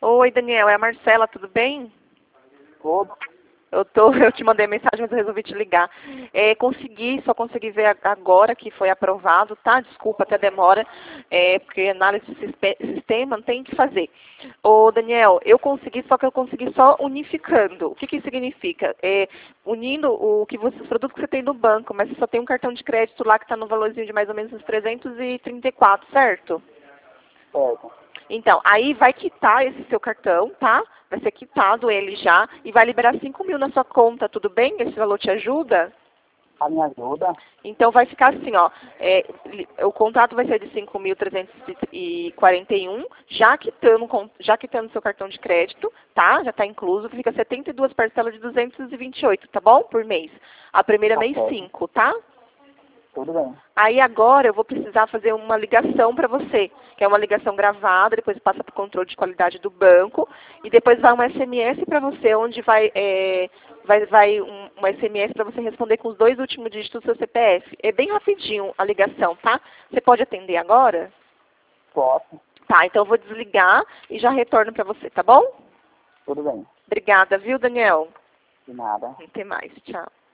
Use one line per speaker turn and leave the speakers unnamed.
Oi, Daniel, é a Marcela, tudo bem?
Todo.
Eu te mandei mensagem, mas eu resolvi te ligar. Só consegui ver agora que foi aprovado, tá? Desculpa, até demora, porque análise de sistema tem que fazer. Ô, Daniel, eu consegui, só que eu consegui só unificando. O que que significa? Unindo os produtos que você tem no banco, mas você só tem um cartão de crédito lá que está no valorzinho de mais ou menos uns 334, certo?
Certo.
Então, aí vai quitar esse seu cartão, tá? Vai ser quitado ele já e vai liberar 5.000 na sua conta, tudo bem? Esse valor te ajuda?
A minha ajuda?
Então vai ficar assim, ó. O contrato vai ser de 5.341, já quitando seu cartão de crédito, tá? Já está incluso, fica 72 parcelas de 228, tá bom? Por mês. A primeira
Tá
mês
certo.
5, tá?
Tudo bem.
Aí agora eu vou precisar fazer uma ligação para você, que é uma ligação gravada, depois passa para o controle de qualidade do banco, e depois vai um SMS para você, onde vai um SMS para você responder com os 2 últimos dígitos do seu CPF. É bem rapidinho a ligação, tá? Você pode atender agora?
Posso?
Tá, então eu vou desligar e já retorno para você, tá bom?
Tudo bem.
Obrigada, viu, Daniel?
De nada.
Até mais, tchau.